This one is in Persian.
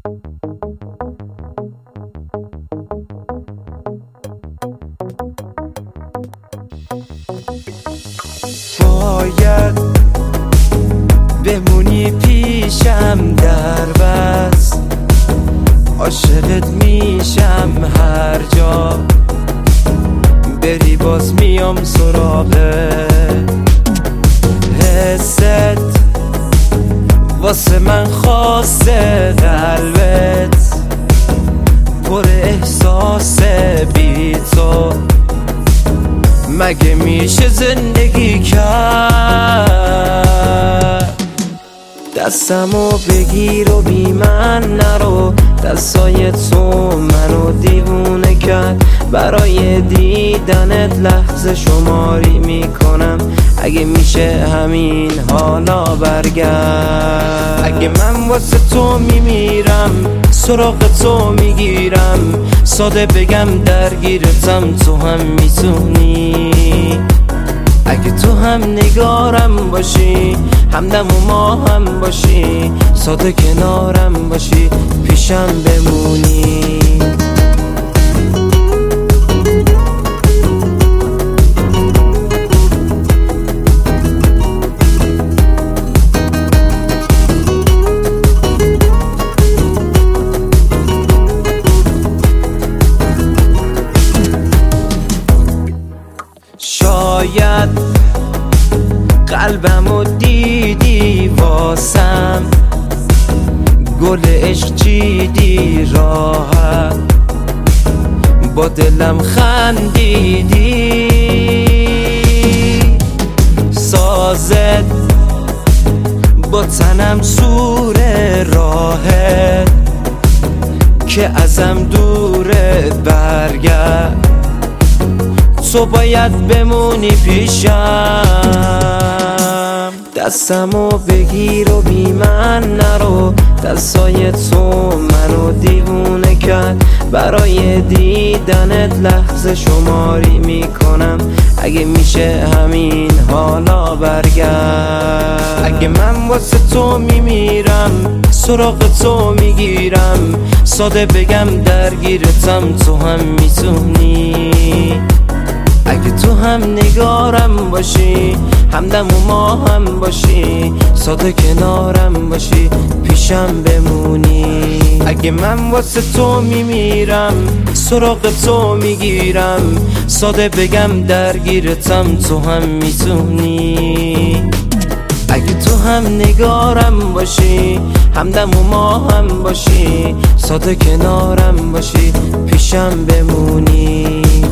باید بمونی پیشم در بس، عاشقت میشم هر جا بری، باز میام سراغ حست، واسه من خاصه قلبت پر احساس بی تو، مگه میشه زندگی کرد؟ دستمو بگیر و بی من نرو، دستای تو منو دیوونه کرد، برای دیدنت لحظه شماری میکنم، اگه میشه همین حالا برگرد. اگه من واسه تو میمیرم، سراغ تو میگیرم، ساده بگم درگیرتم، تو هم میتونی، اگه تو هم نگارم باشی، همدم و ما هم باشی، ساده کنارم باشی، پیشم بمونی. شاید قلبمو دیدی واسم، گل عشق چیدی راحت، با دلم خندیدی، سازت با تنم سور راهت که ازم دوره، برگرد تو باید بمونی پیشم. دستمو بگیر و بی من نرو، دستای تو منو دیوونه کرد، برای دیدنت لحظه شماری میکنم، اگه میشه همین حالا برگرد. اگه من واسه تو میمیرم، سراغ تو میگیرم، ساده بگم درگیرتم، تو هم میتونی، اگه تو هم نگارم باشی، همدم و ما هم باشی، ساده کنارم باشی، پیشم بمونی. اگه من واسه تو میمیرم، سراغ تو میگیرم، ساده بگم درگیرتم، تو هم میتونی، اگه تو هم نگارم باشی، همدم و ما هم باشی، ساده کنارم باشی، پیشم بمونی.